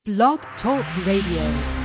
Blog Talk Radio.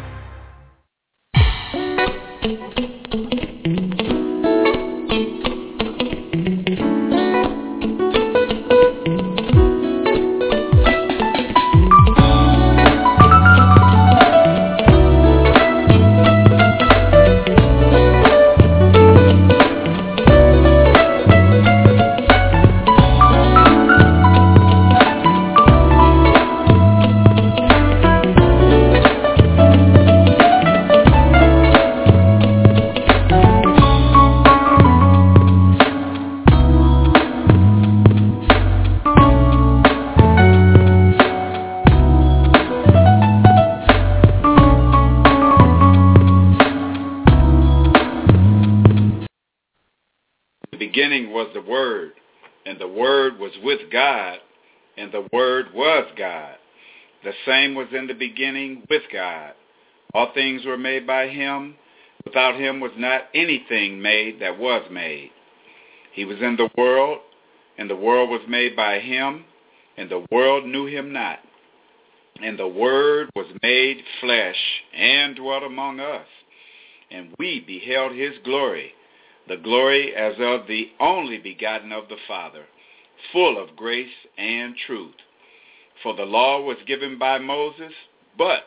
The same was in the beginning with God. All things were made by him. Without him was not anything made that was made. He was in the world, and the world was made by him, and the world knew him not. And the Word was made flesh and dwelt among us. And we beheld his glory, the glory as of the only begotten of the Father, full of grace and truth. For the law was given by Moses, but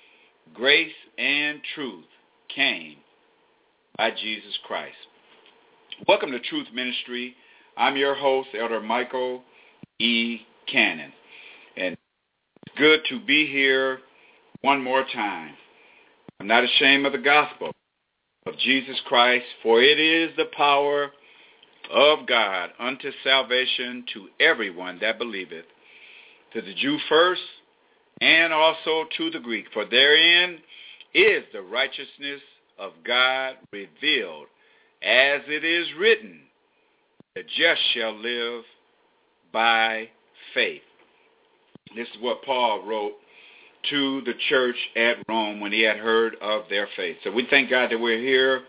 grace and truth came by Jesus Christ. Welcome to Truth Ministry. I'm your host, Elder Michael E. Cannon. And it's good to be here one more time. I'm not ashamed of the gospel of Jesus Christ, for it is the power of God unto salvation to everyone that believeth, to the Jew first, and also to the Greek. For therein is the righteousness of God revealed, as it is written, the just shall live by faith. This is what Paul wrote to the church at Rome when he had heard of their faith. So we thank God that we're here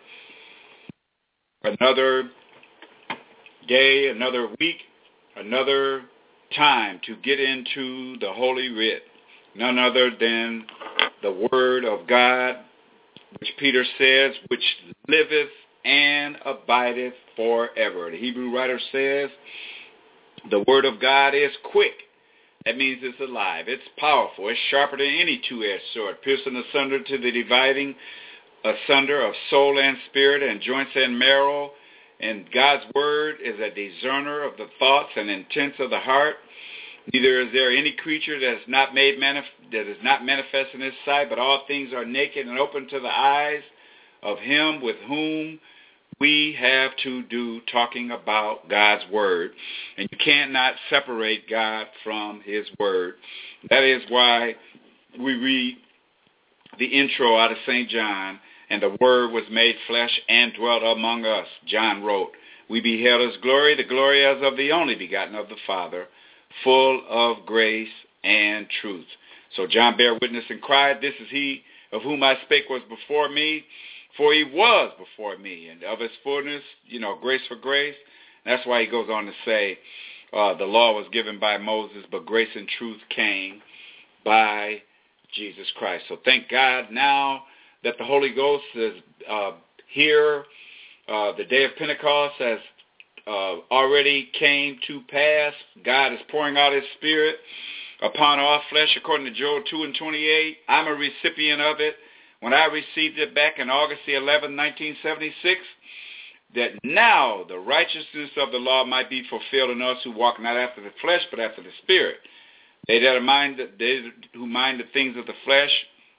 another day, another week, another time to get into the Holy Writ, none other than the Word of God, which Peter says, which liveth and abideth forever. The Hebrew writer says the Word of God is quick. That means it's alive. It's powerful. It's sharper than any two-edged sword, piercing asunder to the dividing asunder of soul and spirit and joints and marrow. And God's word is a discerner of the thoughts and intents of the heart. Neither is there any creature that is not manifest in his sight, but all things are naked and open to the eyes of him with whom we have to do, talking about God's word. And you cannot separate God from his word. That is why we read the intro out of St. John, and the Word was made flesh and dwelt among us. John wrote, we beheld his glory, the glory as of the only begotten of the Father, full of grace and truth. So John bare witness and cried, this is he of whom I spake was before me, for he was before me. And of his fullness, grace for grace. And that's why he goes on to say, the law was given by Moses, but grace and truth came by Jesus Christ. So thank God now that the Holy Ghost is here. The day of Pentecost has already came to pass. God is pouring out his Spirit upon all flesh, according to Joel 2:28. I'm a recipient of it. When I received it back in August the 11th, 1976, that now the righteousness of the law might be fulfilled in us who walk not after the flesh, but after the Spirit. They who mind the things of the flesh,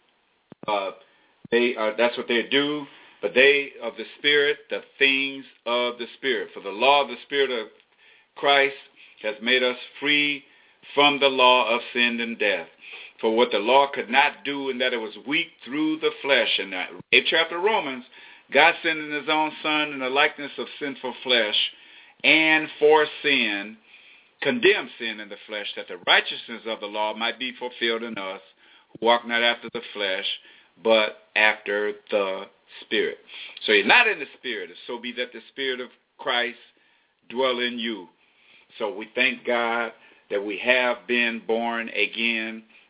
that's what they do, but they of the Spirit, the things of the Spirit. For the law of the Spirit of Christ has made us free from the law of sin and death. For what the law could not do, in that it was weak through the flesh. In the 8th chapter of Romans, God sending his own Son in the likeness of sinful flesh, and for sin, condemned sin in the flesh, that the righteousness of the law might be fulfilled in us, who walk not after the flesh, but after the Spirit. So you're not in the Spirit, if so be that the Spirit of Christ dwell in you. So we thank God that we have been born again.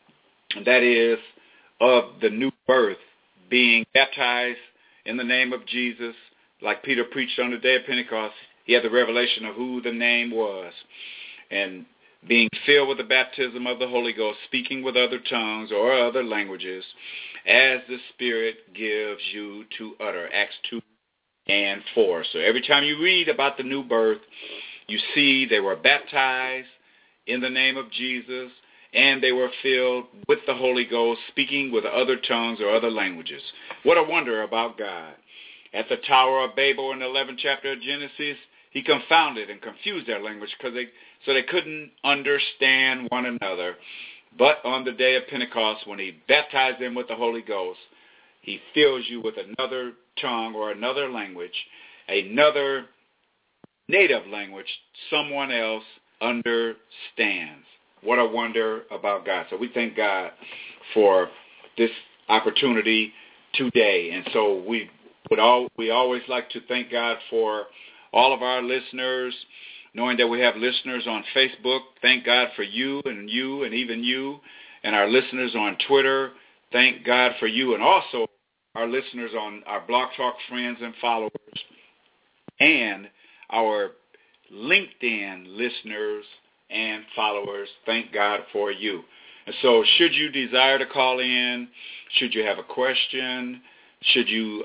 and that is of the new birth, being baptized in the name of Jesus. Like Peter preached on the day of Pentecost, he had the revelation of who the name was. And being filled with the baptism of the Holy Ghost, speaking with other tongues or other languages, as the Spirit gives you to utter. Acts 2 and 4. So every time you read about the new birth, you see they were baptized in the name of Jesus, and they were filled with the Holy Ghost, speaking with other tongues or other languages. What a wonder about God. At the Tower of Babel in the 11th chapter of Genesis, he confounded and confused their language so they couldn't understand one another. But on the day of Pentecost, when he baptized them with the Holy Ghost, he fills you with another tongue or another language, another native language someone else understands. What a wonder about God. So we thank God for this opportunity today. And so we always like to thank God for all of our listeners, knowing that we have listeners on Facebook. Thank God for you and even you, and our listeners on Twitter. Thank God for you, and also our listeners on our Blog Talk friends and followers, and our LinkedIn listeners and followers. Thank God for you. And so should you desire to call in, should you have a question, should you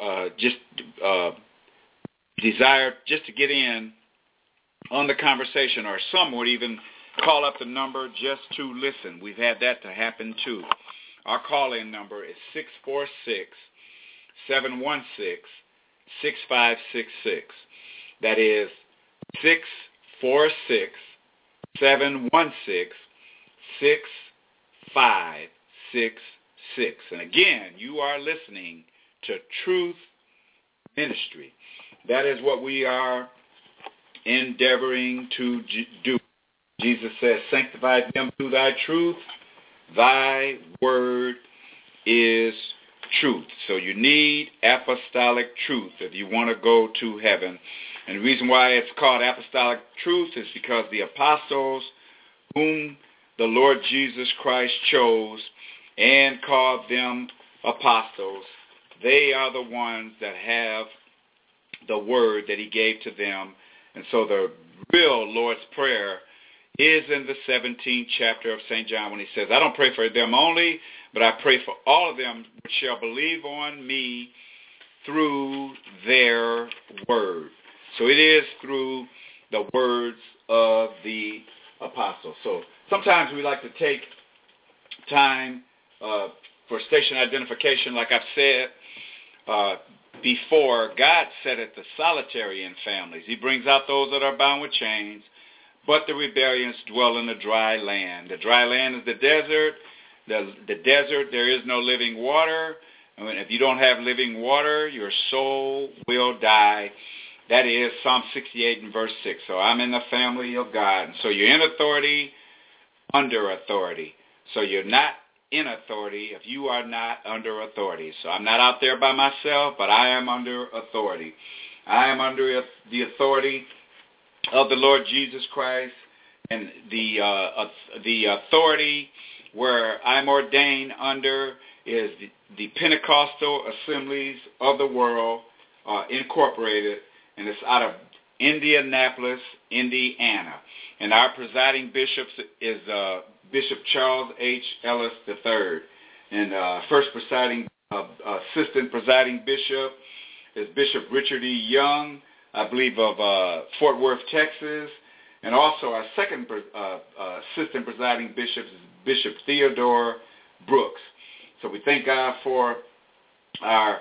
desire just to get in on the conversation, or some would even call up the number just to listen. We've had that to happen too. Our call-in number is 646-716-6566. That is 646-716-6566. And again, you are listening to Truth Ministry. That is what we are endeavoring to do. Jesus says, sanctify them through thy truth. Thy word is truth. So you need apostolic truth if you want to go to heaven. And the reason why it's called apostolic truth is because the apostles whom the Lord Jesus Christ chose and called them apostles, they are the ones that have the word that he gave to them. And so the real Lord's Prayer is in the 17th chapter of St. John when he says, I don't pray for them only, but I pray for all of them which shall believe on me through their word. So it is through the words of the apostles. So sometimes we like to take time for station identification. Like I've said before, God set it the solitary in families. He brings out those that are bound with chains, but the rebellions dwell in the dry land. The dry land is the desert. The desert, there is no living water. I mean, if you don't have living water, your soul will die. That is Psalm 68 and verse 6. So I'm in the family of God. And so you're in authority, under authority. So you're not in authority if you are not under authority. So I'm not out there by myself, but I am under authority. I am under the authority of the Lord Jesus Christ, and the authority where I'm ordained under is the Pentecostal Assemblies of the World Incorporated, and it's out of Indianapolis, Indiana. And our presiding bishop is Bishop Charles H. Ellis III. And first presiding, assistant presiding bishop is Bishop Richard E. Young, I believe of Fort Worth, Texas. And also our second assistant presiding bishop is Bishop Theodore Brooks. So we thank God for our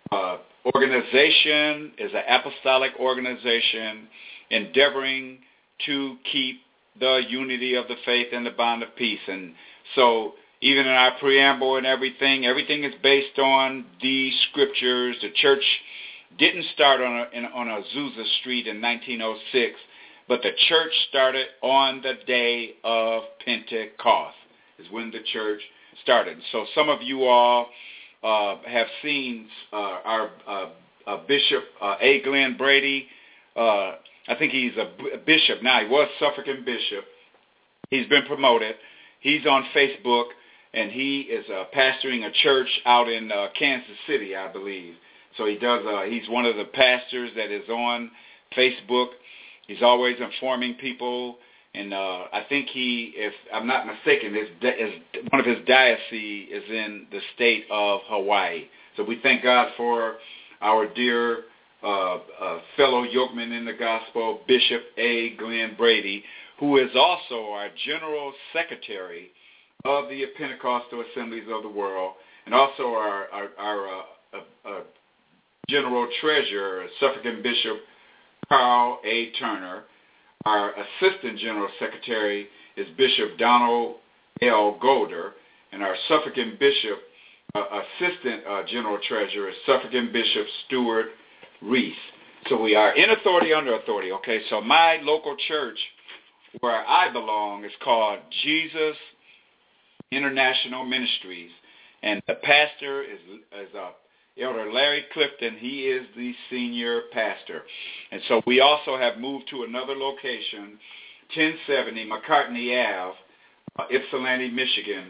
organization. Is an apostolic organization endeavoring to keep the unity of the faith and the bond of peace. And so even in our preamble and everything is based on the scriptures. The church didn't start on Azusa Street in 1906, but the church started on the day of Pentecost is when the church started. So some of you all have seen our Bishop A. Glenn Brady. I think he's a bishop now. He was Suffragan bishop. He's been promoted. He's on Facebook, and he is pastoring a church out in Kansas City, I believe. So he does. He's one of the pastors that is on Facebook. He's always informing people, and I think he, if I'm not mistaken, one of his diocese is in the state of Hawaii. So we thank God for our dear fellow yokeman in the gospel, Bishop A. Glenn Brady, who is also our General Secretary of the Pentecostal Assemblies of the World, and also our General Treasurer, Suffragan Bishop Carl A. Turner. Our Assistant General Secretary is Bishop Donald L. Golder, and our Suffragan Bishop, Assistant General Treasurer is Suffragan Bishop Stuart Reese. So we are in authority, under authority. Okay, so my local church where I belong is called Jesus International Ministries, and the pastor is Elder Larry Clifton. He is the senior pastor. And so we also have moved to another location, 1070 McCartney Ave, Ypsilanti, Michigan,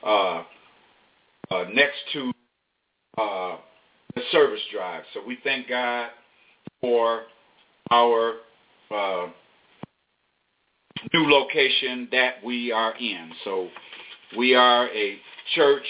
next to the service drive. So we thank God for our new location that we are in. So we are a church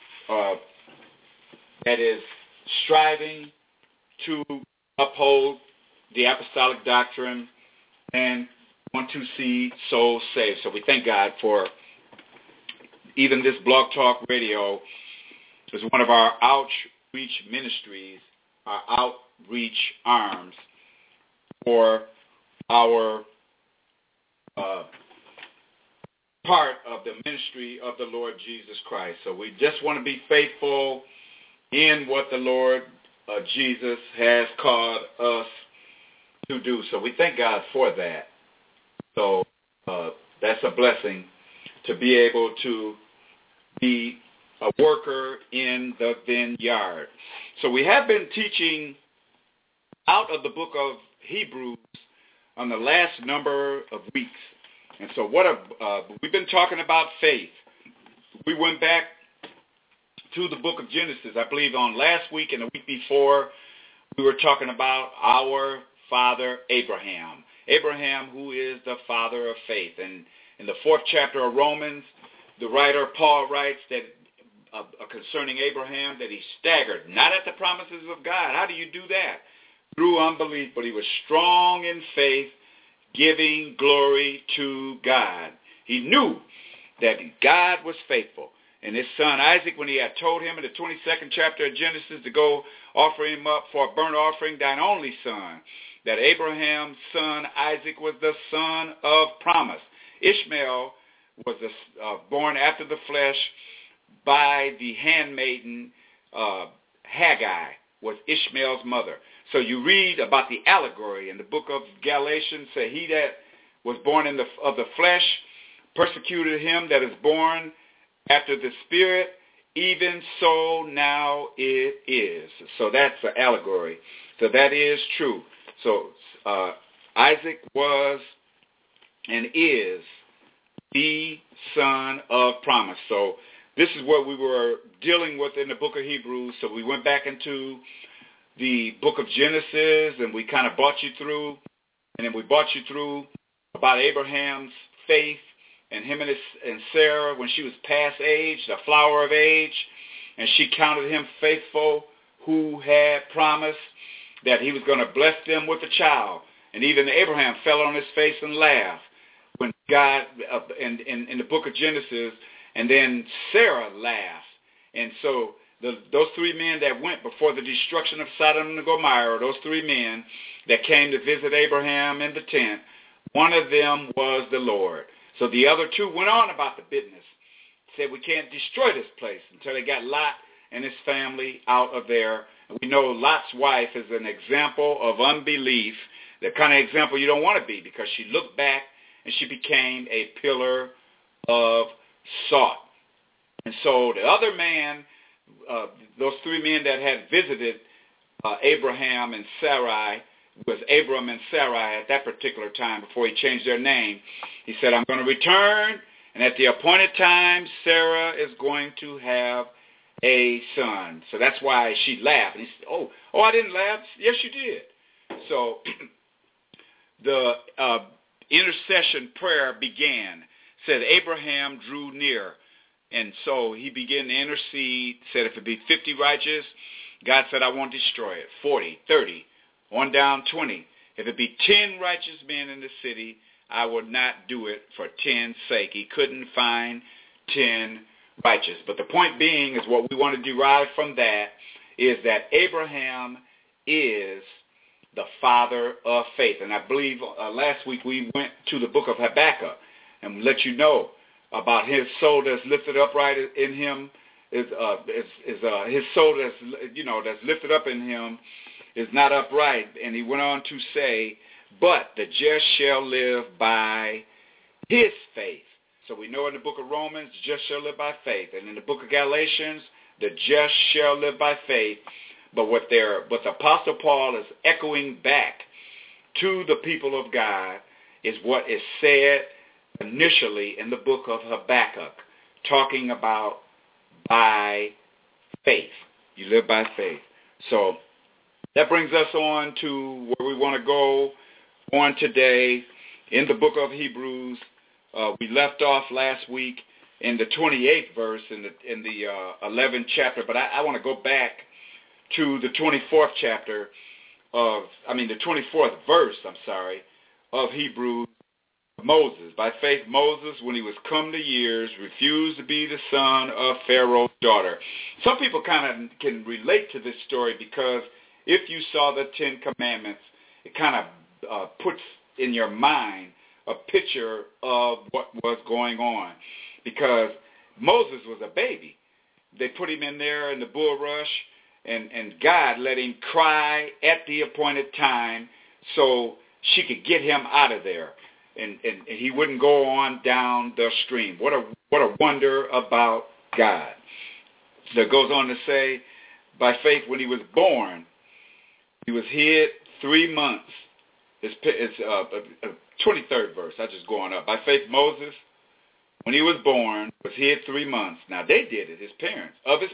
that is striving to uphold the apostolic doctrine and want to see souls saved. So we thank God for even this Blog Talk Radio is one of our outreach ministries, our outreach arms for our part of the ministry of the Lord Jesus Christ. So we just want to be faithful in what the Lord Jesus has called us to do. So we thank God for that. So that's a blessing to be able to be a worker in the vineyard. So we have been teaching out of the book of Hebrews on the last number of weeks. And so we've been talking about faith. We went back to the book of Genesis, I believe on last week and the week before, we were talking about our father Abraham. Abraham, who is the father of faith. And in the 4th chapter of Romans, the writer Paul writes that concerning Abraham, that he staggered, not at the promises of God. How do you do that? Through unbelief, but he was strong in faith, giving glory to God. He knew that God was faithful. And his son Isaac, when he had told him in the 22nd chapter of Genesis to go offer him up for a burnt offering, thine only son, that Abraham's son Isaac was the son of promise. Ishmael was born after the flesh by the handmaiden Hagar, was Ishmael's mother. So you read about the allegory in the book of Galatians, say he that was born of the flesh persecuted him that is born after the Spirit, even so now it is. So that's the allegory. So that is true. So Isaac was and is the son of promise. So this is what we were dealing with in the book of Hebrews. So we went back into the book of Genesis, and we kind of brought you through, and then we brought you through about Abraham's faith, and him and Sarah, when she was past age, the flower of age, and she counted him faithful who had promised that he was going to bless them with a child. And even Abraham fell on his face and laughed when God, in the book of Genesis, and then Sarah laughed. And so those 3 men that went before the destruction of Sodom and Gomorrah, those 3 men that came to visit Abraham in the tent, one of them was the Lord. So the other 2 went on about the business, said we can't destroy this place until they got Lot and his family out of there. We know Lot's wife is an example of unbelief, the kind of example you don't want to be, because she looked back and she became a pillar of salt. And so the other man, those 3 men that had visited Abraham and Sarai, was Abram and Sarai at that particular time before he changed their name. He said, I'm going to return And at the appointed time, Sarah is going to have a son. So that's why she laughed. And he said, oh, I didn't laugh. Yes, you did. So the intercession prayer began. Said Abraham drew near. And so he began to intercede. Said if it be 50 righteous, God said, I won't destroy it. 40, 30, on down 20. If it be 10 righteous men in the city, I will not do it for 10's sake. He couldn't find 10 righteous. But the point being is what we want to derive from that is that Abraham is the father of faith. And I believe last week we went to the book of Habakkuk and let you know about his soul that's lifted upright in him. His soul that's lifted up in him is not upright. And he went on to say, but the just shall live by his faith. So we know in the book of Romans, the just shall live by faith. And in the book of Galatians, the just shall live by faith. But what the Apostle Paul is echoing back to the people of God is what is said initially in the book of Habakkuk, talking about by faith. You live by faith. So that brings us on to where we want to go on today in the book of Hebrews. We left off last week in the 28th verse in the 11th chapter, but I want to go back to the 24th the 24th verse, of Hebrews. Moses. By faith, Moses, when he was come to years, refused to be the son of Pharaoh's daughter. Some people kind of can relate to this story because if you saw the Ten Commandments, it kind of puts in your mind a picture of what was going on. Because Moses was a baby. They put him in there in the bulrush, and God let him cry at the appointed time so she could get him out of there. And he wouldn't go on down the stream. What a wonder about God. So it goes on to say, by faith, when he was born, he was hid 3 months. It's 23rd verse. I just going up. By faith, Moses, when he was born, was hid 3 months. Now they did it, his parents,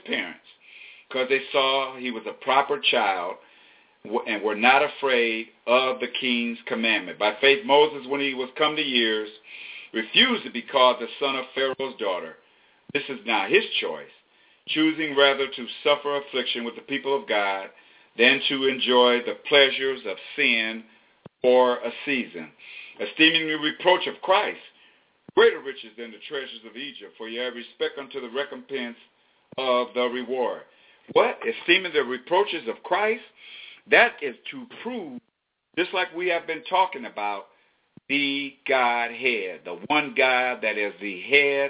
because they saw he was a proper child and were not afraid of the king's commandment. By faith, Moses, when he was come to years, refused to be called the son of Pharaoh's daughter. This is now his choice, choosing rather to suffer affliction with the people of God than to enjoy the pleasures of sin for a season, esteeming the reproach of Christ greater riches than the treasures of Egypt, for ye have respect unto the recompense of the reward. What? Esteeming the reproaches of Christ? That is to prove, just like we have been talking about, the Godhead, the one God that is the head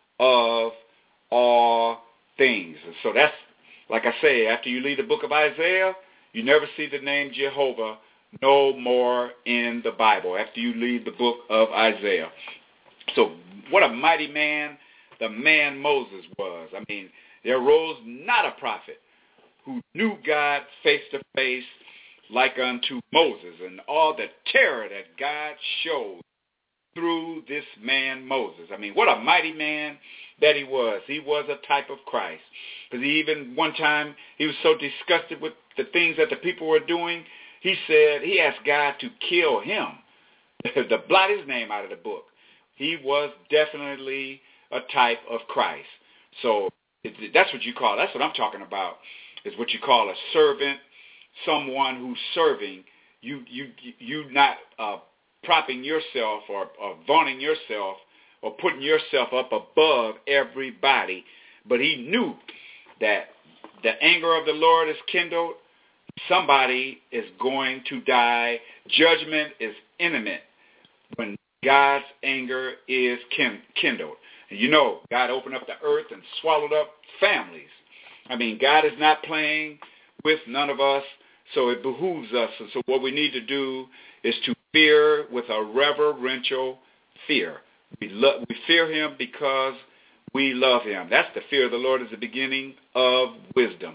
of all things. And so that's, like I say, after you read the book of Isaiah, you never see the name Jehovah no more in the Bible after you read the book of Isaiah. So what a mighty man the man Moses was. I mean, there arose not a prophet who knew God face to face like unto Moses, and all the terror that God showed through this man Moses. I mean, what a mighty man that he was. He was a type of Christ. Because even one time he was so disgusted with the things that the people were doing, he asked God to kill him, to blot his name out of the book. He was definitely a type of Christ. So that's what I'm talking about, is what you call a servant, someone who's serving. You not propping yourself or vaunting yourself or putting yourself up above everybody. But he knew that the anger of the Lord is kindled. Somebody is going to die. Judgment is imminent when God's anger is kindled. And you know, God opened up the earth and swallowed up families. I mean, God is not playing with none of us, so it behooves us. And so what we need to do is to fear with a reverential fear. We fear him because we love him. That's the fear of the Lord, is the beginning of wisdom.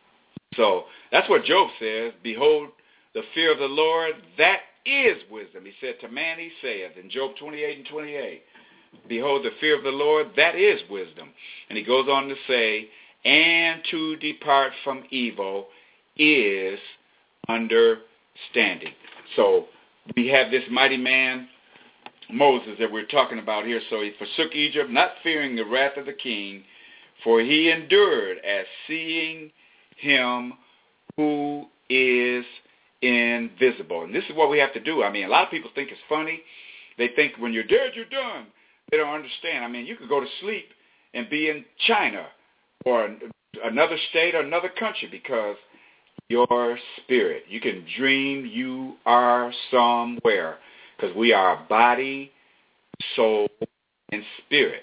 So that's what Job says. Behold, the fear of the Lord, that is wisdom. He said, to man he saith, in Job 28:28, behold, the fear of the Lord, that is wisdom. And he goes on to say, and to depart from evil is understanding. So we have this mighty man, Moses, that we're talking about here. So he forsook Egypt, not fearing the wrath of the king, for he endured as seeing him who is invisible. And this is what we have to do. I mean, a lot of people think it's funny. They think when you're dead, you're done. They don't understand. I mean, you could go to sleep and be in China or another state or another country because your spirit, you can dream you are somewhere because we are body, soul, and spirit.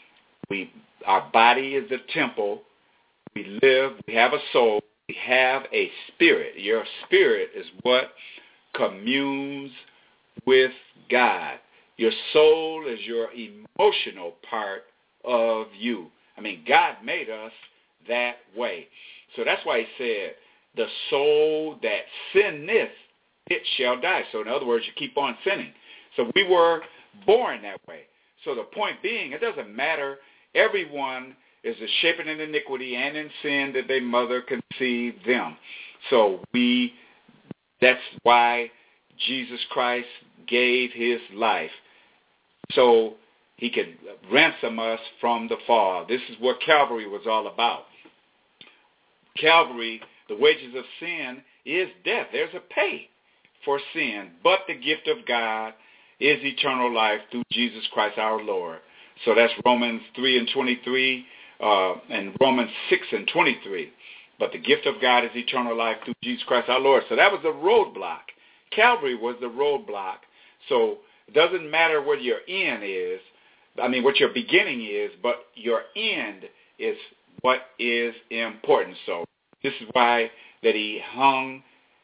Our body is the temple. We live, we have a soul, we have a spirit. Your spirit is what communes with God. Your soul is your emotional part of you. I mean, God made us that way. So that's why he said, the soul that sinneth, it shall die. So in other words, you keep on sinning. So we were born that way. So the point being, it doesn't matter. Everyone is shapen in iniquity and in sin that their mother conceived them. So that's why Jesus Christ gave his life, so he could ransom us from the fall. This is what Calvary was all about. Calvary, the wages of sin is death. There's a pay for sin, but the gift of God is eternal life through Jesus Christ our Lord. So that's Romans 3:23 and Romans 6:23. But the gift of God is eternal life through Jesus Christ our Lord. So that was the roadblock. Calvary was the roadblock. So it doesn't matter what your end is, what your beginning is, but your end is what is important. So this is why that he hung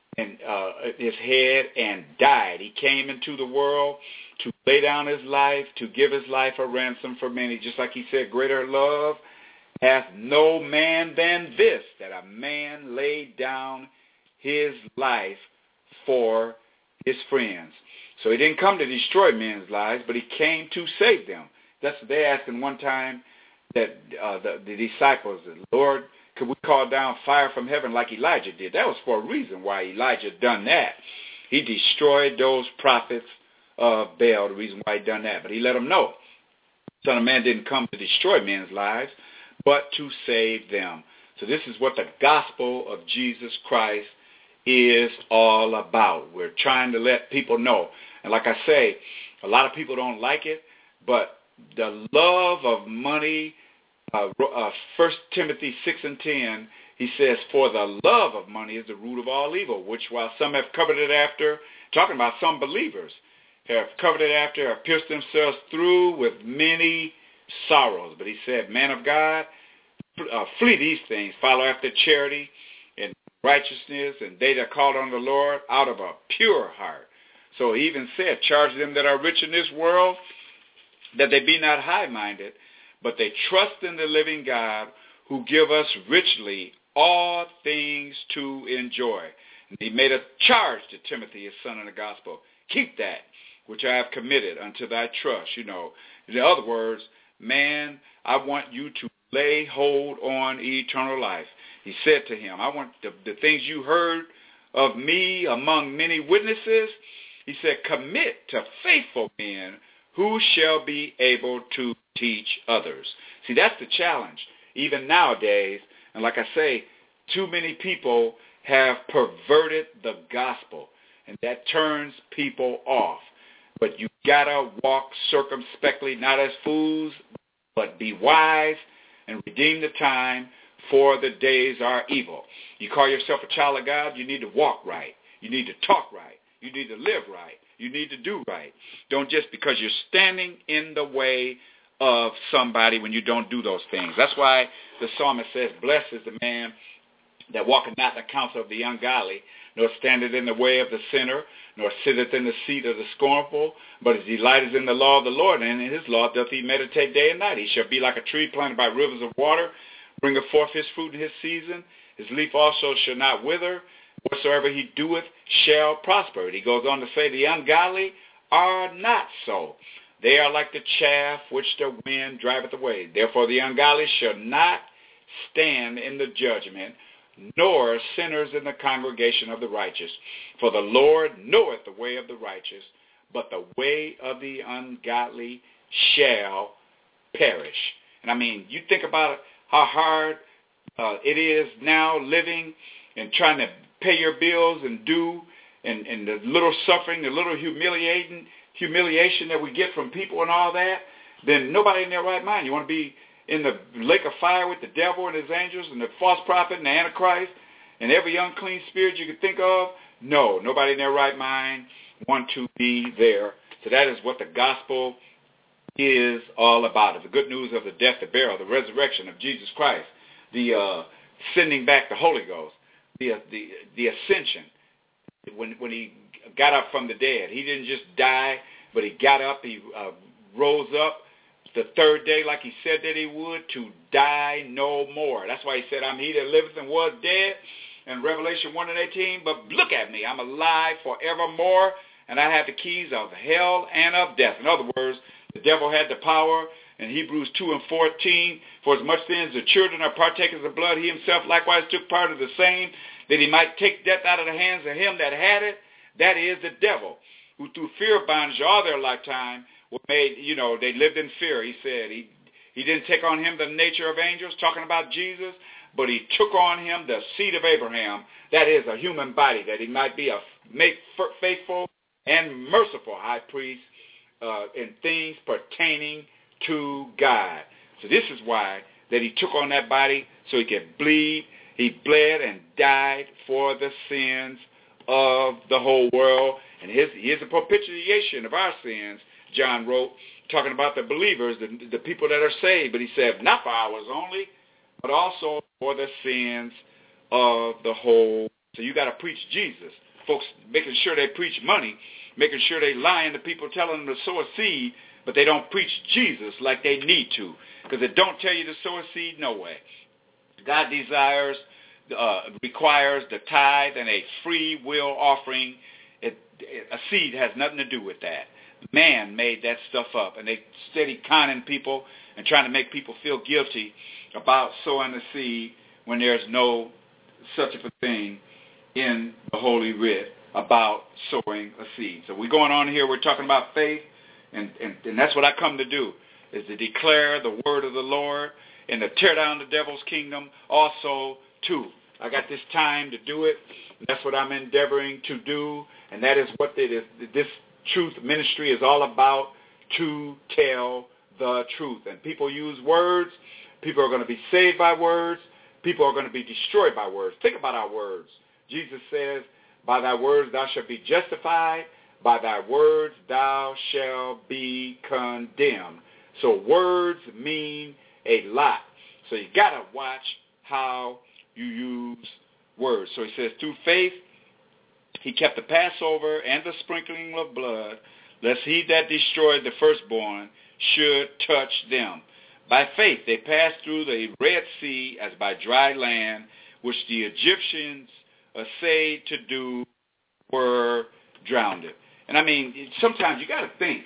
his head and died. He came into the world to lay down his life, to give his life a ransom for many. Just like he said, greater love hath no man than this, that a man laid down his life for his friends. So he didn't come to destroy men's lives, but he came to save them. That's what they asked him one time, that the disciples, Lord, could we call down fire from heaven like Elijah did? That was for a reason why Elijah done that. He destroyed those prophets of Baal, the reason why he done that. But he let them know, Son of Man didn't come to destroy men's lives, but to save them. So this is what the gospel of Jesus Christ is all about. We're trying to let people know. And like I say, a lot of people don't like it, but the love of money, 1 Timothy 6:10, he says, for the love of money is the root of all evil, which while some have coveted after, talking about some believers, have coveted after, have pierced themselves through with many sorrows. But he said, man of God, flee these things, follow after charity and righteousness, and they that called on the Lord out of a pure heart. So he even said, charge them that are rich in this world, that they be not high-minded, but they trust in the living God, who give us richly all things to enjoy. And he made a charge to Timothy, his son in the gospel. Keep that which I have committed unto thy trust. In other words, man, I want you to lay hold on eternal life. He said to him, I want the things you heard of me among many witnesses, he said, commit to faithful men who shall be able to teach others. See, that's the challenge, even nowadays. And like I say, too many people have perverted the gospel, and that turns people off. But you got to walk circumspectly, not as fools, but be wise and redeem the time, for the days are evil. You call yourself a child of God, you need to walk right. You need to talk right. You need to live right. You need to do right. Don't just because you're standing in the way of somebody when you don't do those things. That's why the psalmist says, blessed is the man that walketh not in the counsel of the ungodly, nor standeth in the way of the sinner, nor sitteth in the seat of the scornful, but his delight is in the law of the Lord, and in his law doth he meditate day and night. He shall be like a tree planted by rivers of water, bringeth forth his fruit in his season. His leaf also shall not wither. Whatsoever he doeth shall prosper. He goes on to say, the ungodly are not so, They are like the chaff which the wind driveth away. Therefore the ungodly shall not stand in the judgment, nor sinners in the congregation of the righteous. For the Lord knoweth the way of the righteous, but the way of the ungodly shall perish. And I mean, you think about how hard it is now living and trying to pay your bills and and the little suffering, the little humiliation that we get from people and all that, then nobody in their right mind. You want to be in the lake of fire with the devil and his angels and the false prophet and the Antichrist and every unclean spirit you could think of? No, nobody in their right mind want to be there. So that is what the gospel is all about. The good news of the death, the burial, the resurrection of Jesus Christ, the sending back the Holy Ghost, the ascension. When he got up from the dead, he didn't just die, but he got up, he rose up the third day like he said that he would, to die no more. That's why he said, I'm he that liveth and was dead, in Revelation 1:18. But look at me, I'm alive forevermore, and I have the keys of hell and of death. In other words, the devil had the power. In Hebrews 2:14, for as much then as the children are partakers of blood, he himself likewise took part of the same, that he might take death out of the hands of him that had it, that is the devil, who through fear of bondage all their lifetime were made, they lived in fear. He said he didn't take on him the nature of angels, talking about Jesus, but he took on him the seed of Abraham, that is a human body, that he might be a faithful and merciful high priest in things pertaining to God. So this is why that he took on that body, so he could bleed. He bled and died for the sins of the whole world. And he is a propitiation of our sins, John wrote, talking about the believers, the people that are saved. But he said, not for ours only, but also for the sins of the whole. So you got to preach Jesus. Folks making sure they preach money, making sure they lying to people, telling them to sow a seed, but they don't preach Jesus like they need to, because it don't tell you to sow a seed no way. God requires the tithe and a free will offering. A seed has nothing to do with that. Man made that stuff up, and they steady conning people and trying to make people feel guilty about sowing a seed when there's no such a thing in the Holy Writ about sowing a seed. So we're going on here. We're talking about faith, and that's what I come to do, is to declare the word of the Lord and to tear down the devil's kingdom also too. I got this time to do it. That's what I'm endeavoring to do, and that is what this truth ministry is all about, to tell the truth. And people use words. People are going to be saved by words. People are going to be destroyed by words. Think about our words. Jesus says, by thy words thou shalt be justified. By thy words thou shalt be condemned. So words mean a lot. So you got to watch how you use words. So he says, through faith, he kept the Passover and the sprinkling of blood, lest he that destroyed the firstborn should touch them. By faith, they passed through the Red Sea as by dry land, which the Egyptians essayed to do, were drowned. And I mean, sometimes you got to think.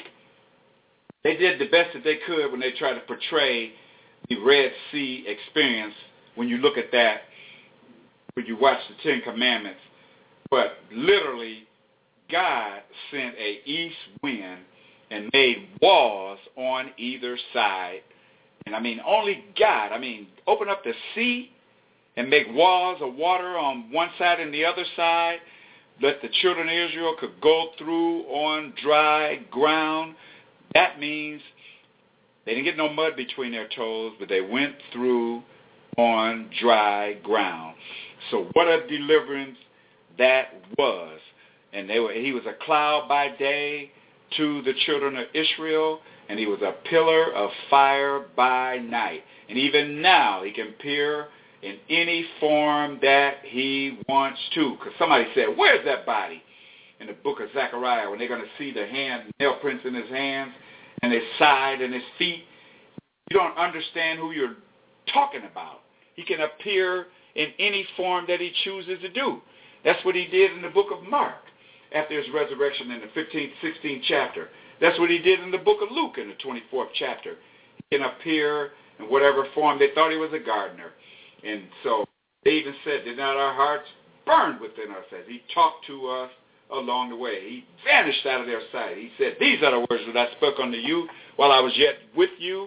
They did the best that they could when they tried to portray the Red Sea experience. When you look at that, when you watch the Ten Commandments, but literally, God sent a east wind and made walls on either side. And I mean, only God. I mean, open up the sea and make walls of water on one side and the other side, that the children of Israel could go through on dry ground. That means they didn't get no mud between their toes, but they went through on dry ground. So what a deliverance that was. And he was a cloud by day to the children of Israel, and he was a pillar of fire by night. And even now he can appear in any form that he wants to. Because somebody said, where's that body? In the book of Zechariah, when they're going to see the nail prints in his hands and his side and his feet. You don't understand who you're talking about. He can appear in any form that he chooses to do. That's what he did in the book of Mark after his resurrection in the 15th, 16th chapter. That's what he did in the book of Luke in the 24th chapter. He can appear in whatever form. They thought he was a gardener. And so they even said, did not our hearts burn within us as he talked to us along the way? He vanished out of their sight. He said, these are the words that I spoke unto you while I was yet with you.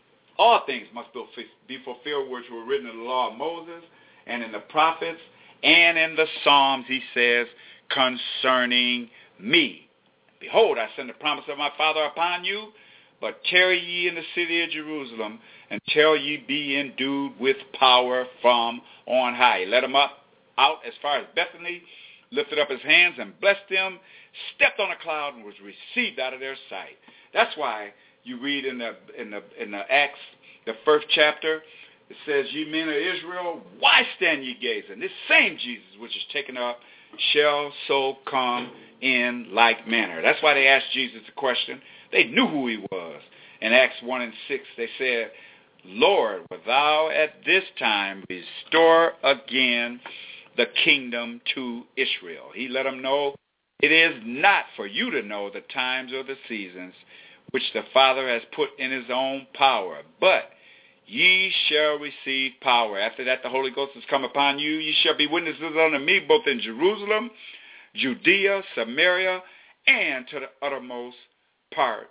All things must be fulfilled which were written in the law of Moses and in the prophets and in the Psalms, he says, concerning me. Behold, I send the promise of my Father upon you, but tarry ye in the city of Jerusalem until ye be endued with power from on high. He led them out as far as Bethany, lifted up his hands and blessed them, stepped on a cloud and was received out of their sight. That's why you read in the Acts, the first chapter, it says, ye men of Israel, why stand ye gazing? This same Jesus which is taken up shall so come in like manner. That's why they asked Jesus the question. They knew who he was. In Acts 1 and 6, they said, Lord, wilt thou at this time restore again the kingdom to Israel? He let them know it is not for you to know the times or the seasons which the Father has put in his own power, but ye shall receive power. After that, the Holy Ghost has come upon you. Ye shall be witnesses unto me both in Jerusalem, Judea, Samaria, and to the uttermost part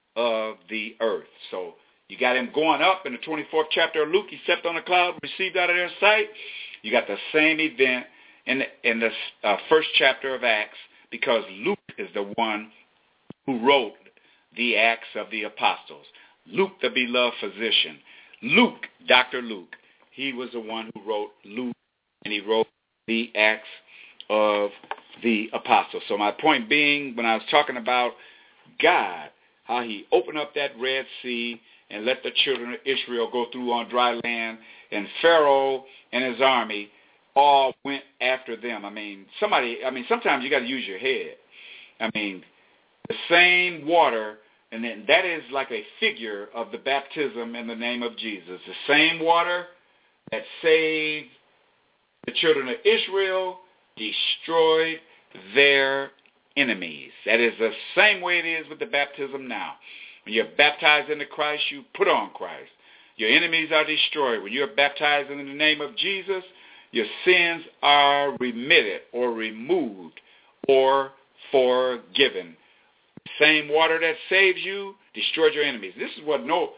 of the earth. So you got him going up in the 24th chapter of Luke. He stepped on a cloud, received out of their sight. You got the same event in the first chapter of Acts, because Luke is the one who wrote the Acts of the Apostles. Luke, the beloved physician. Luke, Dr. Luke, he was the one who wrote Luke, and he wrote the Acts of the Apostles. So my point being, when I was talking about God, how he opened up that Red Sea and let the children of Israel go through on dry land, and Pharaoh and his army all went after them. Sometimes you got to use your head. The same water, and then that is like a figure of the baptism in the name of Jesus. The same water that saved the children of Israel destroyed their enemies. That is the same way it is with the baptism now. When you're baptized into Christ, you put on Christ. Your enemies are destroyed. When you're baptized in the name of Jesus, your sins are remitted or removed or forgiven. Same water that saves you destroyed your enemies. This is what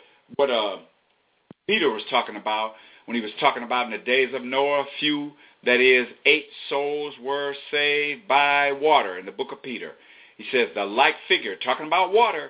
Peter was talking about when he was talking about in the days of Noah, few, that is, 8 souls were saved by water in the book of Peter. He says the like figure, talking about water,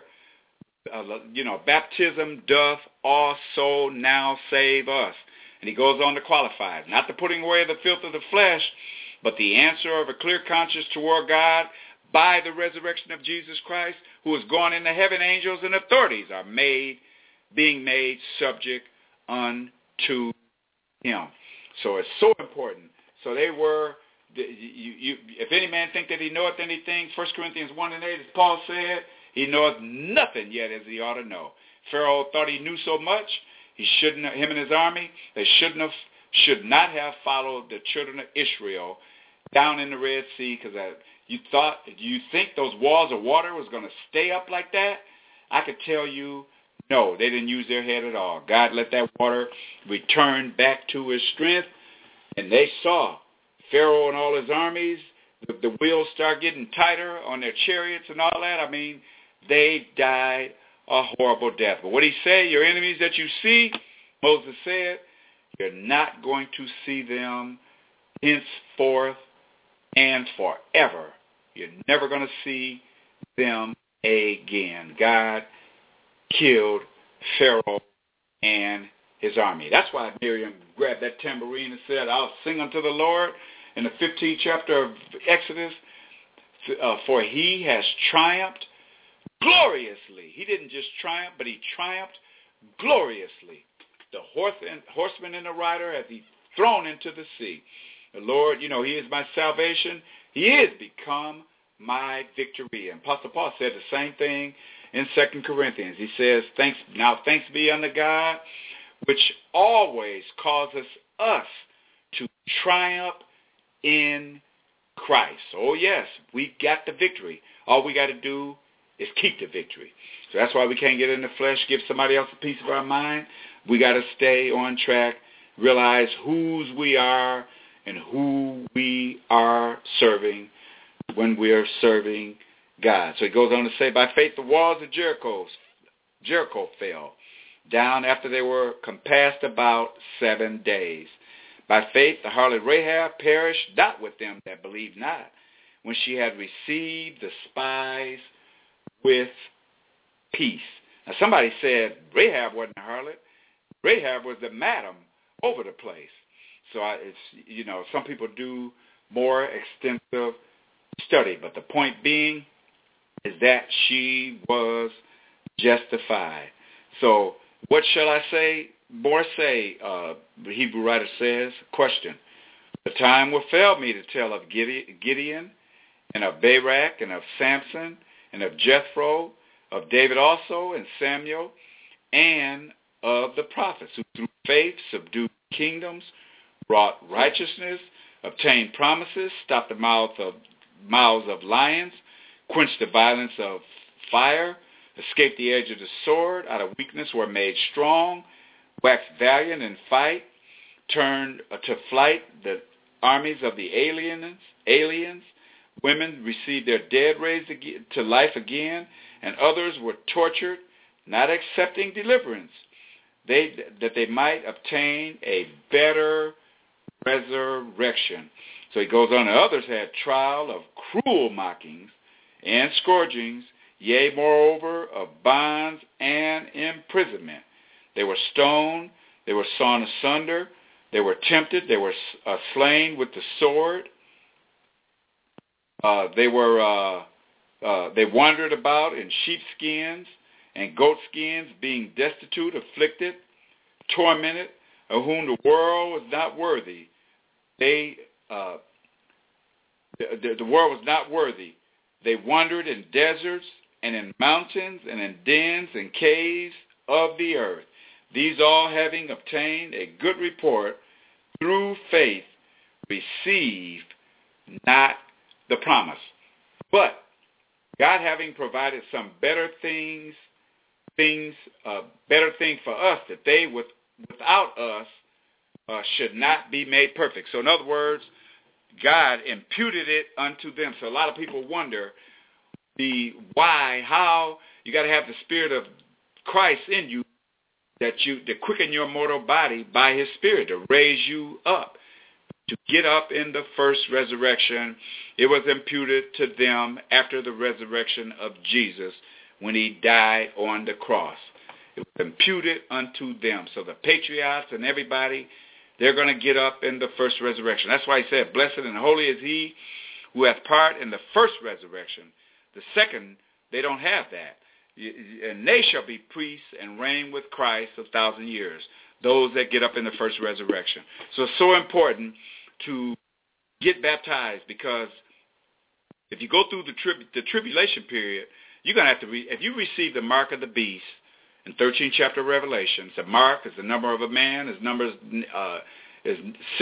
baptism doth also now save us. And he goes on to qualify it. Not the putting away of the filth of the flesh, but the answer of a clear conscience toward God by the resurrection of Jesus Christ, who is gone into heaven. Angels and authorities are being made subject unto him. So it's so important. So they were, if any man think that he knoweth anything, 1 Corinthians 1 and 8, as Paul said, he knoweth nothing yet as he ought to know. Pharaoh thought he knew so much. Him and his army, they should not have followed the children of Israel down in the Red Sea, because you think those walls of water was going to stay up like that? I could tell you, no, they didn't use their head at all. God let that water return back to his strength, and they saw Pharaoh and all his armies, the wheels start getting tighter on their chariots and all that. They died a horrible death. But what he said, your enemies that you see, Moses said, you're not going to see them henceforth and forever. You're never going to see them again. God killed Pharaoh and his army. That's why Miriam grabbed that tambourine and said, I'll sing unto the Lord in the 15th chapter of Exodus, for he has triumphed gloriously. He didn't just triumph, but he triumphed gloriously. The horseman and the rider has he thrown into the sea. The Lord, he is my salvation. He is become my victory. And Apostle Paul said the same thing in 2 Corinthians. He says, thanks be unto God, which always causes us to triumph in Christ. Oh, yes, we got the victory. All we got to do is keep the victory. So that's why we can't get in the flesh, give somebody else a piece of our mind. We got to stay on track, realize whose we are and who we are serving when we are serving God. So he goes on to say, by faith the walls of Jericho fell down after they were compassed about 7 days. By faith the harlot Rahab perished not with them that believed not, when she had received the spies with peace. Now somebody said Rahab wasn't a harlot. Rahab was the madam over the place. So some people do more extensive study, but the point being is that she was justified. So what shall I say? More say, the Hebrew writer says, question, the time will fail me to tell of Gideon and of Barak and of Samson and of Jethro, of David also and Samuel, and of the prophets who through faith subdued kingdoms, wrought righteousness, obtained promises, stopped the mouths of lions, quenched the violence of fire, escaped the edge of the sword, out of weakness were made strong, waxed valiant in fight, turned to flight the armies of the aliens. Women received their dead raised to life again, and others were tortured, not accepting deliverance, that they might obtain a better resurrection. So he goes on, and others had trial of cruel mockings and scourgings, yea, moreover, of bonds and imprisonment. They were stoned, they were sawn asunder, they were tempted, they were slain with the sword. They wandered about in sheepskins and goatskins, being destitute, afflicted, tormented, of whom the world was not worthy. The world was not worthy. They wandered in deserts and in mountains and in dens and caves of the earth. These all, having obtained a good report through faith, received not the promise. But God, having provided some better things for us, that they without us should not be made perfect. So in other words, God imputed it unto them. So a lot of people wonder how you got to have the Spirit of Christ in you, to quicken your mortal body by his Spirit, to raise you up, to get up in the first resurrection. It was imputed to them after the resurrection of Jesus when he died on the cross. It was imputed unto them. So the patriots and everybody, they're going to get up in the first resurrection. That's why he said, blessed and holy is he who hath part in the first resurrection. The second, they don't have that. And they shall be priests and reign with Christ 1,000 years, those that get up in the first resurrection. So it's so important to get baptized, because if you go through the tribulation period, you're going to have to, if you receive the mark of the beast in 13th chapter of Revelation, the mark is the number of a man, his number is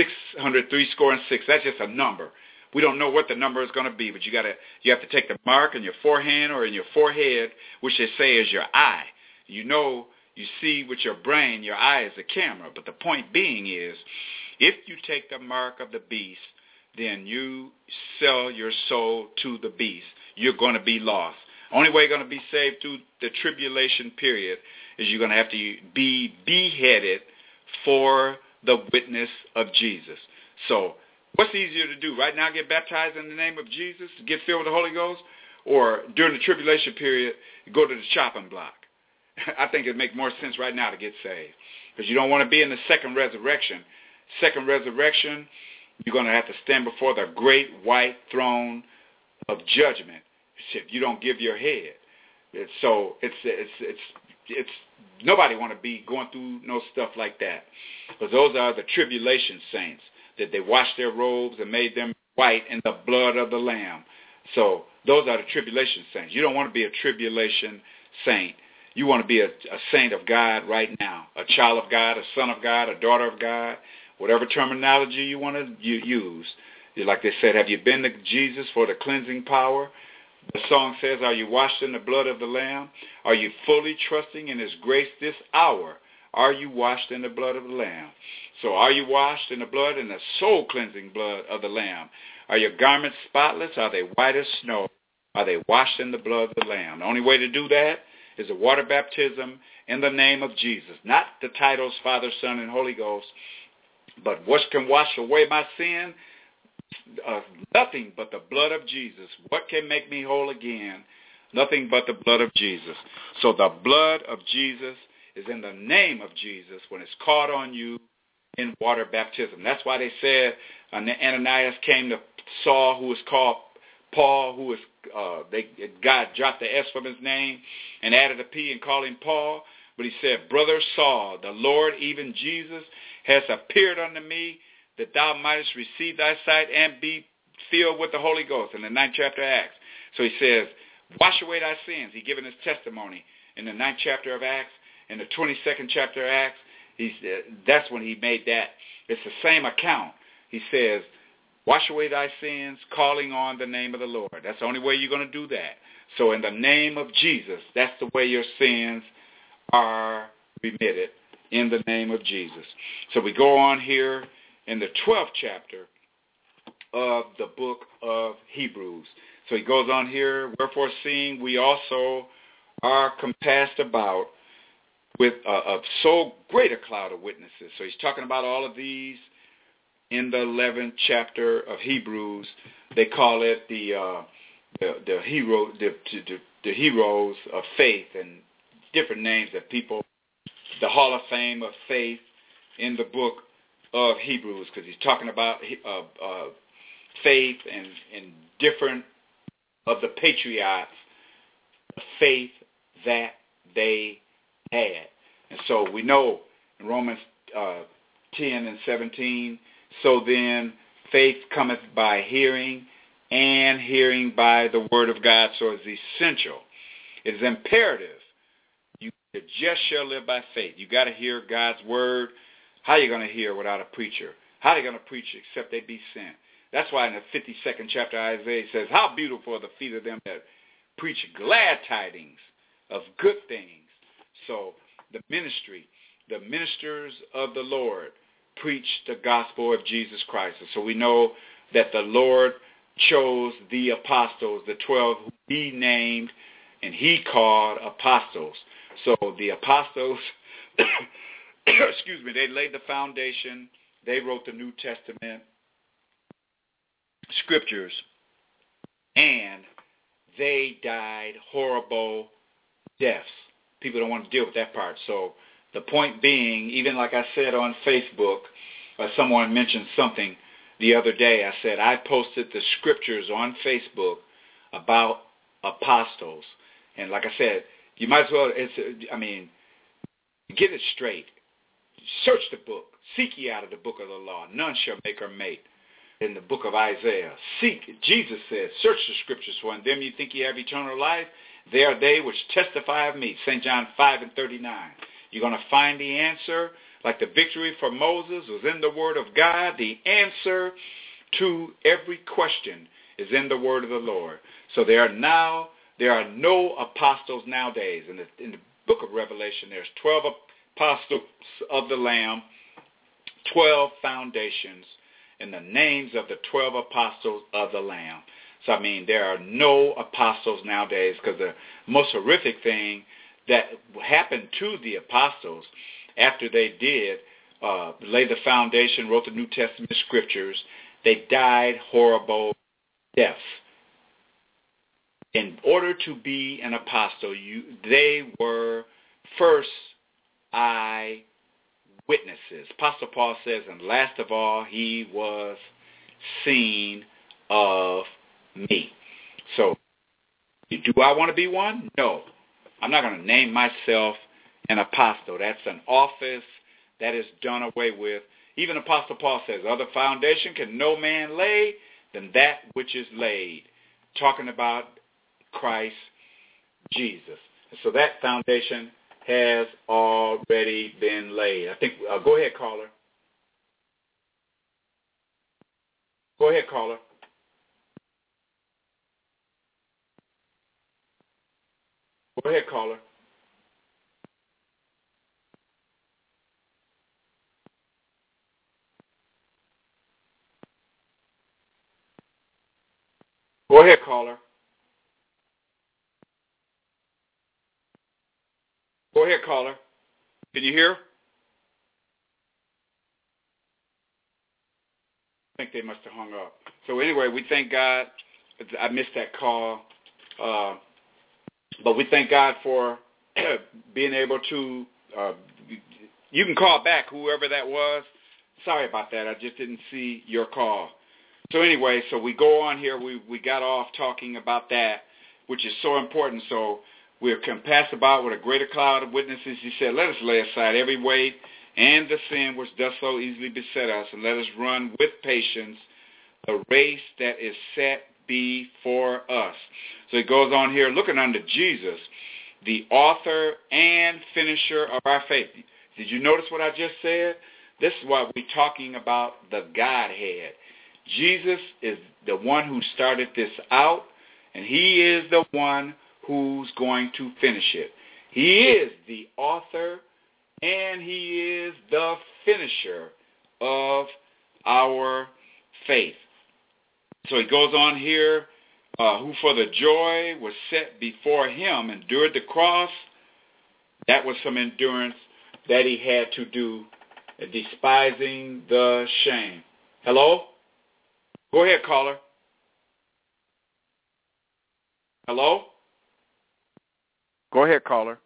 636. That's just a number. We don't know what the number is going to be, but you have to take the mark in your forehand or in your forehead, which they say is your eye. You see with your brain, your eye is the camera. But the point being is, if you take the mark of the beast, then you sell your soul to the beast. You're going to be lost. Only way you're going to be saved through the tribulation period is you're going to have to be beheaded for the witness of Jesus. So what's easier to do? Right now, get baptized in the name of Jesus, get filled with the Holy Ghost, or during the tribulation period, go to the chopping block? I think it'd make more sense right now to get saved, because you don't want to be in the second resurrection. Second resurrection, you're going to have to stand before the great white throne of judgment if you don't give your head. So it's nobody want to be going through no stuff like that, because those are the tribulation saints, that they washed their robes and made them white in the blood of the Lamb. So those are the tribulation saints. You don't want to be a tribulation saint. You want to be a saint of God right now, a child of God, a son of God, a daughter of God, whatever terminology you want to use. Like they said, have you been to Jesus for the cleansing power? The song says, are you washed in the blood of the Lamb? Are you fully trusting in his grace this hour? Are you washed in the blood of the Lamb? So are you washed in the blood, in the soul-cleansing blood of the Lamb? Are your garments spotless? Are they white as snow? Are they washed in the blood of the Lamb? The only way to do that is a water baptism in the name of Jesus. Not the titles Father, Son, and Holy Ghost, but what can wash away my sin? Nothing but the blood of Jesus. What can make me whole again? Nothing but the blood of Jesus. So the blood of Jesus is in the name of Jesus when it's caught on you in water baptism. That's why they said Ananias came to Saul, who was called Paul, who was God dropped the S from his name and added a P and called him Paul. But he said, Brother Saul, the Lord, even Jesus, has appeared unto me, that thou mightest receive thy sight and be filled with the Holy Ghost, in the 9th chapter of Acts. So he says, wash away thy sins. He's given his testimony in the 9th chapter of Acts. In the 22nd chapter of Acts, that's when he made that. It's the same account. He says, wash away thy sins, calling on the name of the Lord. That's the only way you're going to do that. So in the name of Jesus, that's the way your sins are remitted, in the name of Jesus. So we go on here in the 12th chapter of the book of Hebrews. So he goes on here, wherefore seeing we also are compassed about with so great a cloud of witnesses. So he's talking about all of these in the 11th chapter of Hebrews. They call it the heroes of faith, and different names that people, the Hall of Fame of faith in the book of Hebrews, because he's talking about faith and different of the patriots, the faith that they had. And so we know in Romans 10 and 17, so then faith cometh by hearing, and hearing by the word of God. So it's essential. It is imperative. The just shall live by faith. You got to hear God's word. How are you going to hear without a preacher? How are they going to preach except they be sent? That's why in the 52nd chapter of Isaiah says, how beautiful are the feet of them that preach glad tidings of good things. So the ministry, the ministers of the Lord preach the gospel of Jesus Christ. And so we know that the Lord chose the apostles, the 12 who he named and he called apostles. So the apostles, excuse me, they laid the foundation. They wrote the New Testament scriptures, and they died horrible deaths. People don't want to deal with that part. So the point being, even like I said on Facebook, someone mentioned something the other day. I said I posted the scriptures on Facebook about apostles. And like I said, you might as well, get it straight. Search the book. Seek ye out of the book of the law. None shall make or mate. In the book of Isaiah. Seek, Jesus says, search the scriptures, for in them you think you have eternal life. They are they which testify of me. St. John 5 and 39. You're going to find the answer. Like the victory for Moses was in the word of God, the answer to every question is in the word of the Lord. So there are no apostles nowadays. In the book of Revelation, there's 12 apostles of the Lamb, 12 foundations, and the names of the 12 apostles of the Lamb. So, there are no apostles nowadays, because the most horrific thing that happened to the apostles after they did lay the foundation, wrote the New Testament scriptures, they died horrible deaths. In order to be an apostle, they were first eyewitnesses. Apostle Paul says, and last of all, he was seen of me. So, do I want to be one? No. I'm not going to name myself an apostle. That's an office that is done away with. Even Apostle Paul says, other foundation can no man lay than that which is laid. Talking about Christ Jesus. So that foundation has already been laid. I think, go ahead, caller. Go ahead, caller. Go ahead, caller. Go ahead, caller. Go ahead, caller. Can you hear? I think they must have hung up. So anyway, we thank God. I missed that call. But we thank God for being able to, you can call back, whoever that was. Sorry about that. I just didn't see your call. So anyway, so we go on here. We got off talking about that, which is so important. So we can pass about with a greater cloud of witnesses. He said, let us lay aside every weight and the sin which does so easily beset us, and let us run with patience the race that is set before us. So it goes on here, looking unto Jesus, the author and finisher of our faith. Did you notice what I just said? This is why we're talking about the Godhead. Jesus is the one who started this out, and he is the one who's going to finish it. He is the author, and he is the finisher of our faith. So he goes on here, who for the joy was set before him endured the cross. That was some endurance that he had to do, despising the shame. Hello? Go ahead, caller. Hello? Go ahead, caller.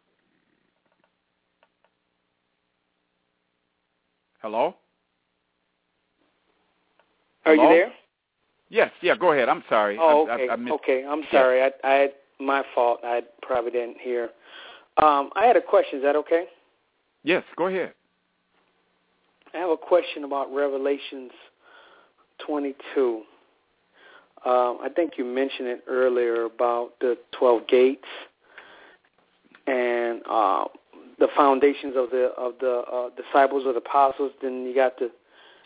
Hello? Are you there? Yes, yeah, go ahead. I'm sorry. Oh, okay. I'm sorry. I my fault. I probably didn't hear. I had a question. Is that okay? Yes, go ahead. I have a question about Revelations 22. I think you mentioned it earlier about the 12 gates and the foundations of the disciples or the apostles. Then you got the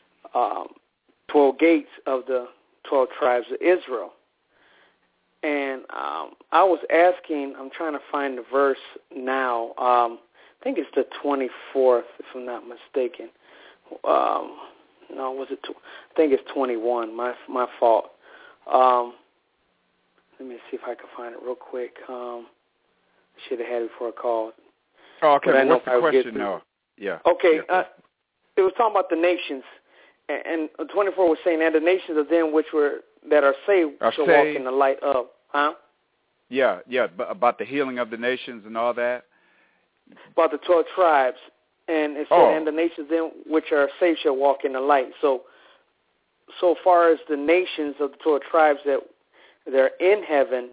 12 gates of the 12 tribes of Israel. And I was asking, I'm trying to find the verse now. I think it's the 24th, if I'm not mistaken. No, was it? I think it's 21. My fault. Let me see if I can find it real quick. Should have had it before I called. Oh, okay. But what's the question now? Yeah. Okay. Yeah. It was talking about the nations, and 24 was saying that the nations of them that are saved shall walk in the light of. Huh? Yeah. About the healing of the nations and all that. About the 12 tribes, and it said, and the nations them which are saved shall walk in the light. So far as the nations of the 12 tribes that they're in heaven,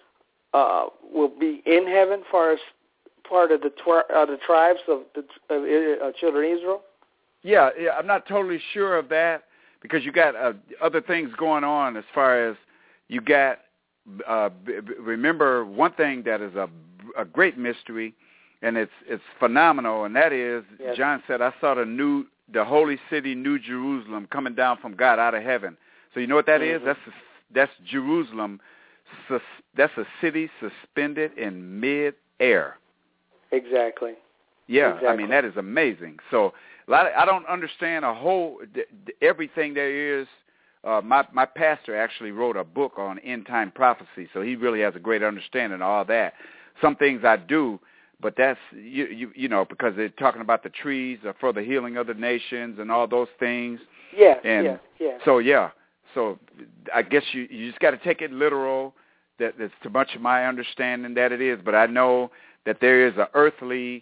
will be in heaven, far as part of the tribes of the children of Israel. Yeah, I'm not totally sure of that because you got other things going on as far as you got. Remember one thing that is a great mystery, and it's phenomenal, and that is John said, "I saw the holy city, New Jerusalem, coming down from God out of heaven." So you know what that is? That's Jerusalem. That's a city suspended in mid-air. Exactly. Yeah, exactly. I mean, that is amazing. So I don't understand everything there is. My pastor actually wrote a book on end-time prophecy, so he really has a great understanding of all that. Some things I do, but that's, you know, because they're talking about the trees for the healing of the nations and all those things. Yeah. So I guess you just got to take it literal. That's too much of my understanding that it is, but I know that there is an earthly,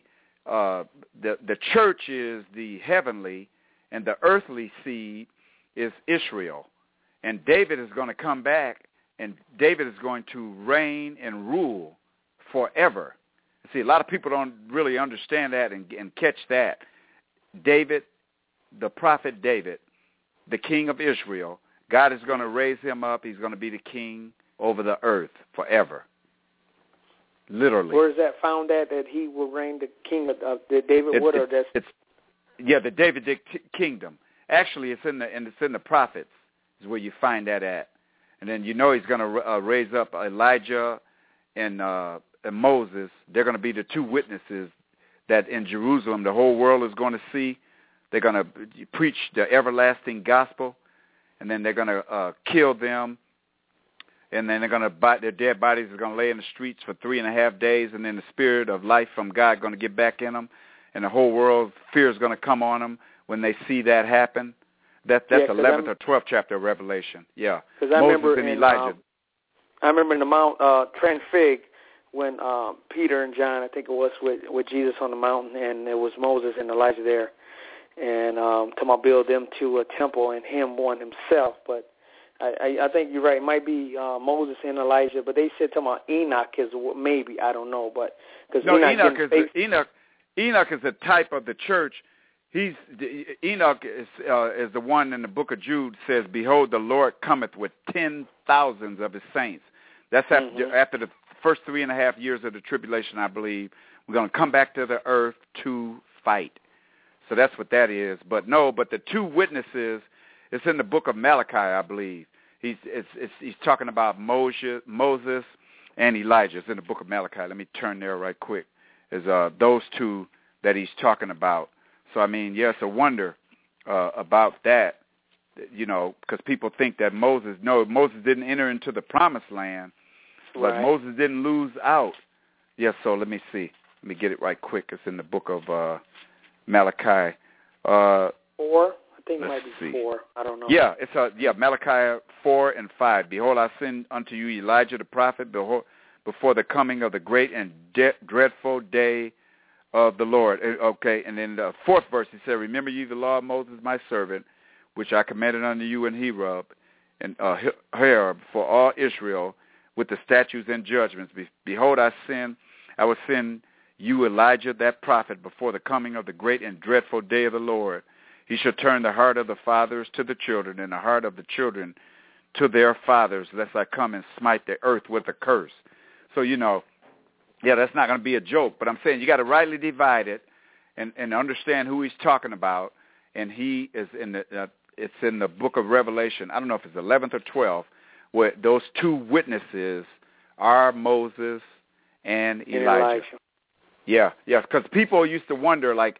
the church is the heavenly, and the earthly seed is Israel. And David is going to come back, and David is going to reign and rule forever. See, a lot of people don't really understand that and catch that. David, the prophet David, the king of Israel, God is going to raise him up. He's going to be the king over the earth forever. Literally. Where is that found at, that he will reign the king of the David Wood? The Davidic kingdom. Actually, it's in the prophets is where you find that at. And then you know he's going to raise up Elijah and and Moses, they're going to be the two witnesses that in Jerusalem the whole world is going to see. They're going to preach the everlasting gospel, and then they're going to kill them, and then they're going to their dead bodies are going to lay in the streets for 3.5 days, and then the spirit of life from God going to get back in them, and the whole world, fear is going to come on them when they see that happen. That's 11th or 12th chapter of Revelation. Yeah, Moses and Elijah. I remember in the Mount Transfig when Peter and John, I think it was, with Jesus on the mountain, and there was Moses and Elijah there, and talking about build them to a temple and him one himself. But I think you're right. It might be Moses and Elijah, but they said talking about Enoch is maybe, I don't know, but because Enoch is a type of the church. Enoch is the one in the book of Jude says, "Behold, the Lord cometh with 10,000s of his saints." That's after the first 3.5 years of the tribulation, I believe. We're going to come back to the earth to fight. So that's what that is. But the two witnesses, it's in the book of Malachi, I believe. He's talking about Moses and Elijah. It's in the book of Malachi. Let me turn there right quick. Is those two that he's talking about. So, I mean, it's a wonder about that, because people think that Moses didn't enter into the promised land, but Moses didn't lose out. Yes, so let me see. Let me get it right quick. It's in the book of Malachi. 4? I think it might be 4. I don't know. Yeah, it's Malachi 4 and 5. Behold, I send unto you Elijah the prophet before the coming of the great and dreadful day of the Lord. Okay, and in the 4th verse he said, "Remember ye the law of Moses my servant, which I commanded unto you in Horeb for all Israel, with the statutes and judgments. Behold, I will send you Elijah that prophet before the coming of the great and dreadful day of the Lord. He shall turn the heart of the fathers to the children, and the heart of the children to their fathers, lest I come and smite the earth with a curse." So, that's not going to be a joke, but I'm saying you got to rightly divide it and understand who he's talking about. And he is it's in the book of Revelation. I don't know if it's 11th or 12th, where those two witnesses are Moses and Elijah. Yeah, because people used to wonder, like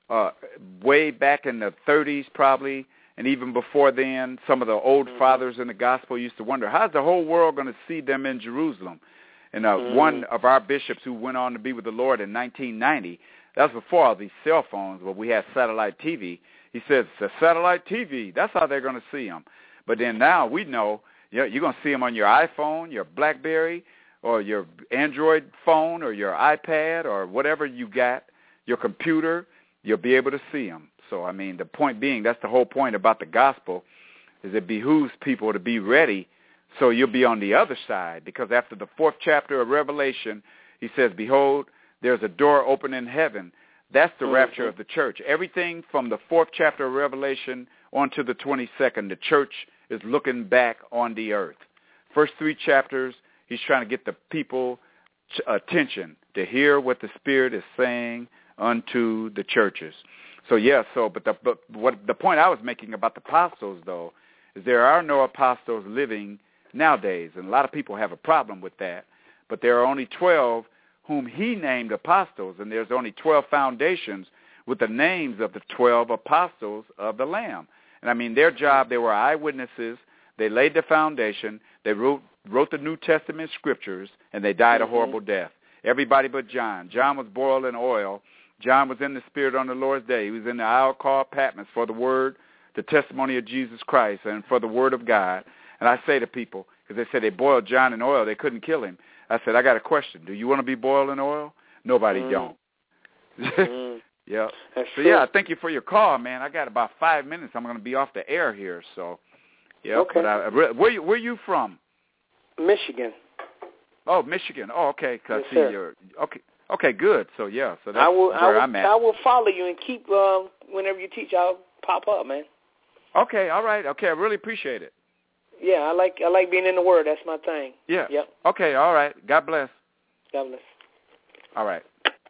way back in the 30s probably, and even before then, some of the old fathers in the gospel used to wonder, how's the whole world going to see them in Jerusalem? And one of our bishops who went on to be with the Lord in 1990, that was before all these cell phones, where we had satellite TV. He says, the satellite TV, that's how they're going to see them. But then now we know you're going to see them on your iPhone, your BlackBerry, or your Android phone, or your iPad, or whatever you got, your computer, you'll be able to see them. So, I mean, the point being, that's the whole point about the gospel, is it behooves people to be ready so you'll be on the other side. Because after the 4th chapter of Revelation, he says, behold, there's a door open in heaven. That's the rapture of the church. Everything from the 4th chapter of Revelation on to the 22nd, the church is looking back on the earth. First 3 chapters, he's trying to get the people attention to hear what the Spirit is saying unto the churches. So, but what the point I was making about the apostles, though, is there are no apostles living nowadays, and a lot of people have a problem with that. But there are only 12 whom he named apostles, and there's only 12 foundations with the names of the 12 apostles of the Lamb. And I mean, their job, they were eyewitnesses. They laid the foundation. They wrote the New Testament scriptures, and they died a horrible death. Everybody but John. John was boiled in oil. John was in the Spirit on the Lord's day. He was in the isle called Patmos for the word, the testimony of Jesus Christ, and for the word of God. And I say to people, because they said they boiled John in oil, they couldn't kill him. I said, I got a question. Do you want to be boiled in oil? Nobody don't. Yeah. So, thank you for your call, man. I got about 5 minutes. I'm going to be off the air here. So, yeah. Okay. But where you from? Michigan. Oh, Michigan. Oh, okay. Yes, you're okay. Okay, good. So, so that's where I'm at. I will follow you and keep, whenever you teach, I'll pop up, man. Okay, all right. Okay, I really appreciate it. Yeah, I like being in the Word. That's my thing. Yeah. Yep. Okay, all right. God bless. God bless. All right.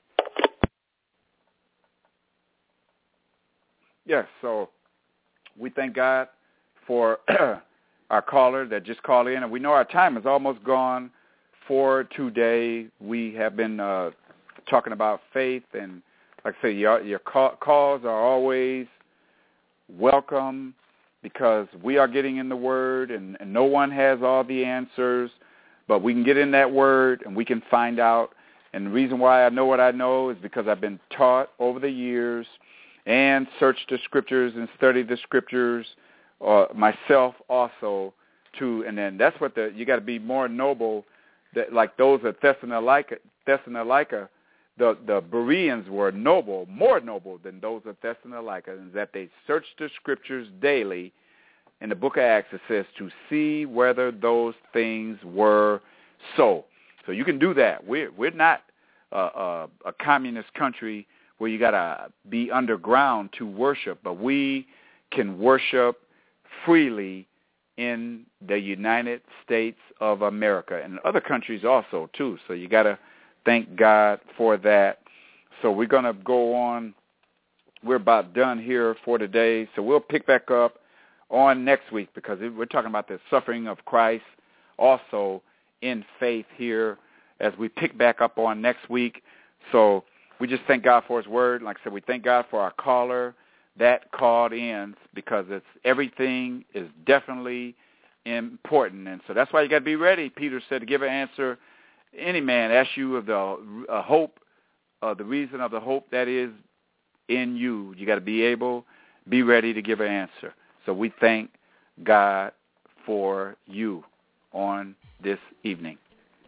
Yes, so we thank God for our caller that just called in, and we know our time is almost gone for today. We have been talking about faith, and like I say, your calls are always welcome because we are getting in the Word, and no one has all the answers, but we can get in that Word and we can find out. And the reason why I know what I know is because I've been taught over the years and searched the Scriptures and studied the Scriptures myself also too. And then that's what you got to be more noble. That like those at Thessalonica, the Bereans were noble, more noble than those of Thessalonica, and that they searched the Scriptures daily. In the book of Acts, it says to see whether those things were so. So you can do that. We're not a communist country where you got to be underground to worship, but we can worship freely in the United States of America and other countries also too. So you got to thank God for that. So we're going to go on. We're about done here for today. So we'll pick back up on next week because we're talking about the suffering of Christ also in faith here as we pick back up on next week. So we just thank God for his word. Like I said, we thank God for our caller that called in because everything is definitely important. And so that's why you got to be ready, Peter said, to give an answer. Any man asks you of the hope, the reason of the hope that is in you. You got to be ready to give an answer. So we thank God for you on this evening.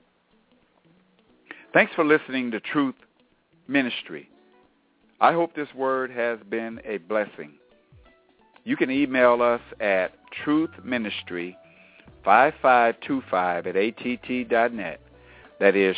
Thanks for listening to Truth Ministry. I hope this word has been a blessing. You can email us at truthministry5525@att.net. That is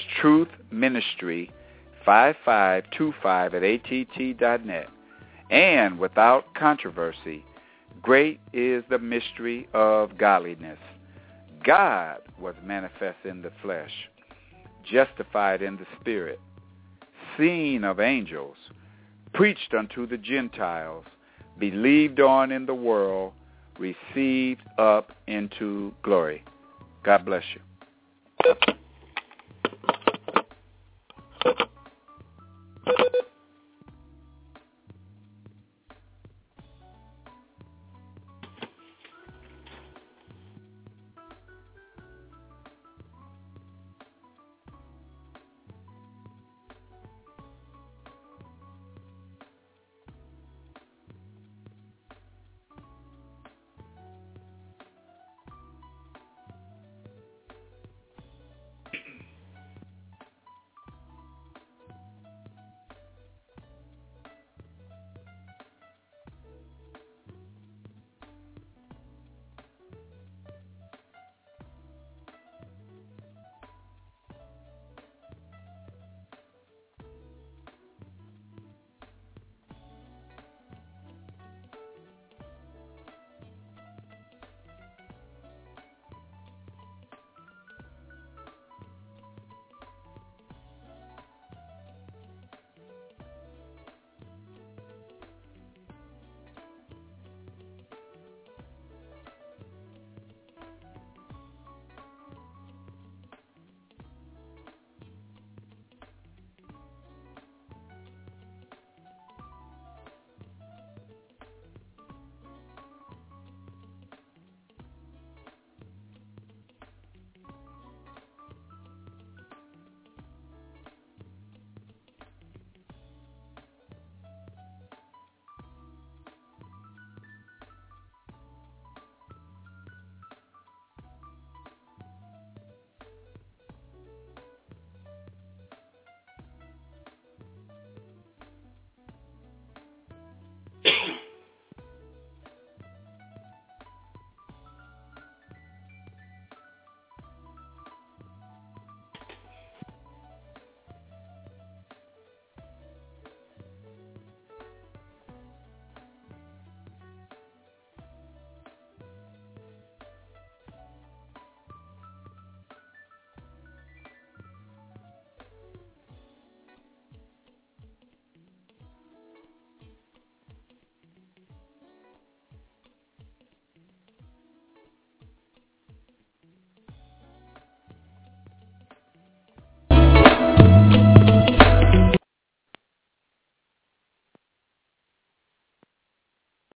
truthministry5525@att.net. And without controversy, great is the mystery of godliness. God was manifest in the flesh, justified in the spirit, seen of angels, preached unto the Gentiles, believed on in the world, received up into glory. God bless you.